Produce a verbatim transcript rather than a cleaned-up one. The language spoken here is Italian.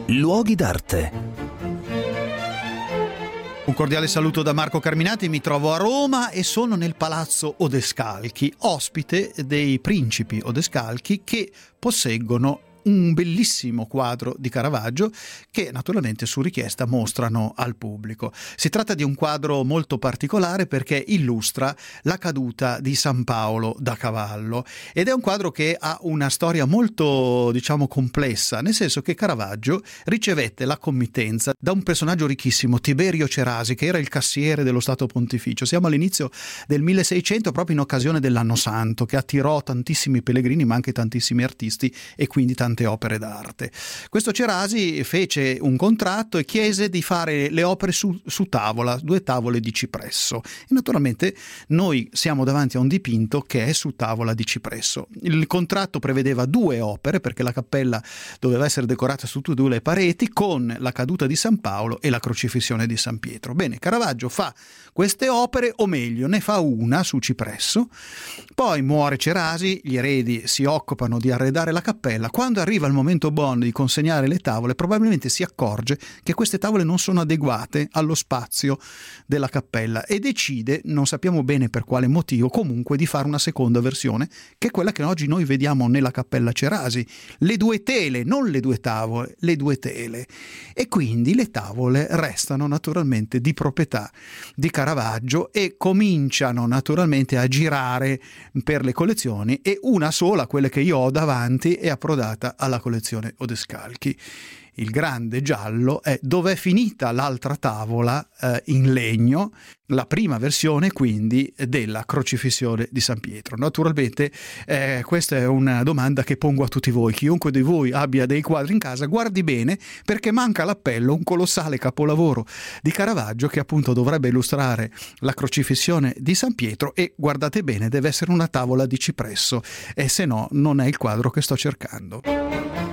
Luoghi d'arte. Un cordiale saluto da Marco Carminati, mi trovo a Roma e sono nel Palazzo Odescalchi, ospite dei principi Odescalchi che posseggono un bellissimo quadro di Caravaggio che naturalmente su richiesta mostrano al pubblico. Si tratta di un quadro molto particolare perché illustra la caduta di San Paolo da cavallo ed è un quadro che ha una storia molto, diciamo, complessa, nel senso che Caravaggio ricevette la committenza da un personaggio ricchissimo, Tiberio Cerasi, che era il cassiere dello Stato Pontificio. Siamo all'inizio del milleseicento, proprio in occasione dell'Anno Santo, che attirò tantissimi pellegrini ma anche tantissimi artisti e quindi tanti opere d'arte. Questo Cerasi fece un contratto e chiese di fare le opere su, su tavola, due tavole di cipresso. E naturalmente noi siamo davanti a un dipinto che è su tavola di cipresso. Il contratto prevedeva due opere perché la cappella doveva essere decorata su tutte e due le pareti con la caduta di San Paolo e la crocifissione di San Pietro. Bene, Caravaggio fa queste opere, o meglio, ne fa una su cipresso, poi muore Cerasi, gli eredi si occupano di arredare la cappella. Quando arriva il momento buono di consegnare le tavole, probabilmente si accorge che queste tavole non sono adeguate allo spazio della cappella e decide, non sappiamo bene per quale motivo, comunque di fare una seconda versione, che è quella che oggi noi vediamo nella cappella Cerasi, le due tele, non le due tavole, le due tele. E quindi le tavole restano naturalmente di proprietà di Caravaggio e cominciano naturalmente a girare per le collezioni, e una sola, quella che io ho davanti, è approdata alla collezione Odescalchi. Il grande giallo è Dov'è finita l'altra tavola eh, in legno, la prima versione quindi della crocifissione di San Pietro. Naturalmente eh, questa è una domanda che pongo a tutti voi. Chiunque di voi abbia dei quadri in casa, guardi bene, perché manca l'appello, un colossale capolavoro di Caravaggio che appunto dovrebbe illustrare la crocifissione di San Pietro, e guardate bene, deve essere una tavola di cipresso, e se no non è il quadro che sto cercando.